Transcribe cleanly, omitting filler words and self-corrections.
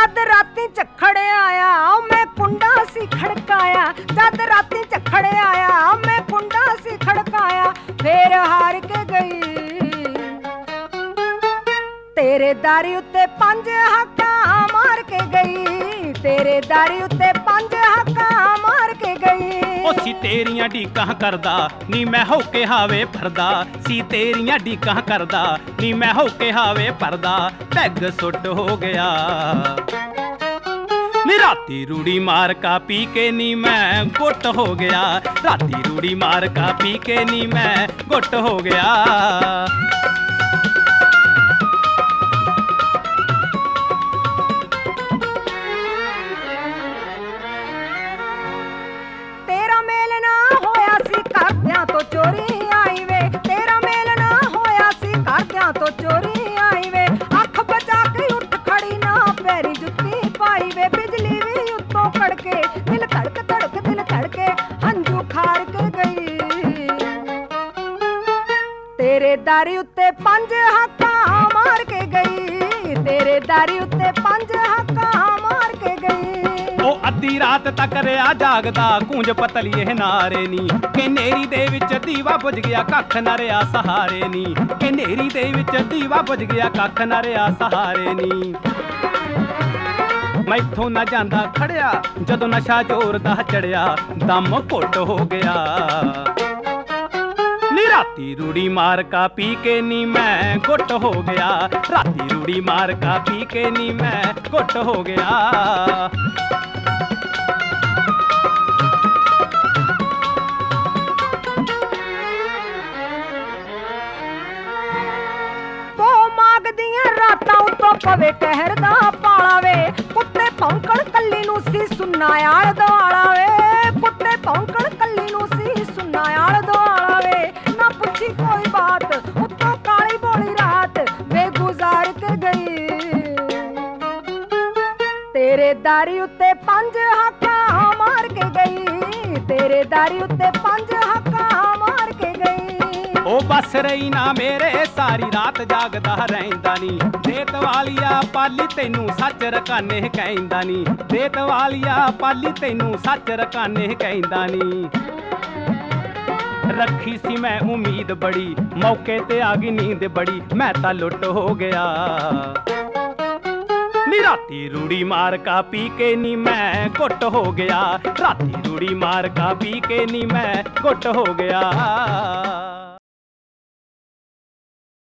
जद राती झखड़ आया मैं कुंडा सी खड़काया, जद राती झखड़ आया मैं कुंडा सी खड़काया, फिर हार के गई तेरे दारी उत्ते पंज हक्का मार के गई, तेरे दारी उत्ते पंज हक्का मार के गई। ओ सी तेरियां ढीकां करदा नी मैं होके हावे भरदा, सी तेरियां ढीकां करदा नी मैं होके हावे भरदा, पैग सुट हो गया नी राती रूड़ी मार का पी के नी मैं गुट हो गया, राती रूड़ी मार का पी के नी मैं गुट हो गया। तो चोरी आई वे, तेरा मेल ना होया सी घरदियां तो चोरी आई वे, अख बचा के उठ खड़ी ना पैरी जुत्ती पाई वे, बिजली भी उत्तों कड़के दिल धड़क धड़क दिल धड़के हंजू खाड़ के गई, तेरे दारी उत्ते पंज हक्का मार के गई, तेरे दारी उत्ते पंज हक्का मार के गई। ओ अद्धी रात तक रिया जागदा कूंज पतलीए नारे नी, कि नेरी दे विच दीवा बुझ गया कख न रिया सहारे नी, कि नेरी दे विच दीवा बुझ गया कख न रिया सहारे नी। मैथों न जांदा खड़िया जदों नशा जोर दा चढ़िया, दम घुट हो गया नी राती रूड़ी मार का पी के नी मैं गुट हो गया, राती रूड़ी मार का पी के नी मैं गुट हो गया। रातां उत्तों पवे कहर दा पाला वे, कुत्ते भौंकण कल्ली नूं सी सुन्ना आल दुआला वे, कुत्ते भौंकण कल्ली नूं सी सुन्ना आल दुआला वे, ना पुछी कोई बात उत्तों काली बोली रात बेगुजार के गई, तेरे दारी उत्ते पंज हक्का मार के गई, तेरे दारी उत्ते पंज हक्का मार के गई। ओ बस रही ना मेरे सारी रात जागदा रहिंदा नी, देत वालिया पाली तैनू सच रकाने कहंदा नी, देत वालिया पाली तैनू सच रकाने कहंदा नी। रखी सी मैं उम्मीद बड़ी मौके ते आ गई नींद बड़ी, मैं तां लुट हो गया नी राती रूड़ी मार का पी के नी मैं गुट हो गया, राती रूड़ी मार का पी के नी मैं गुट हो गया।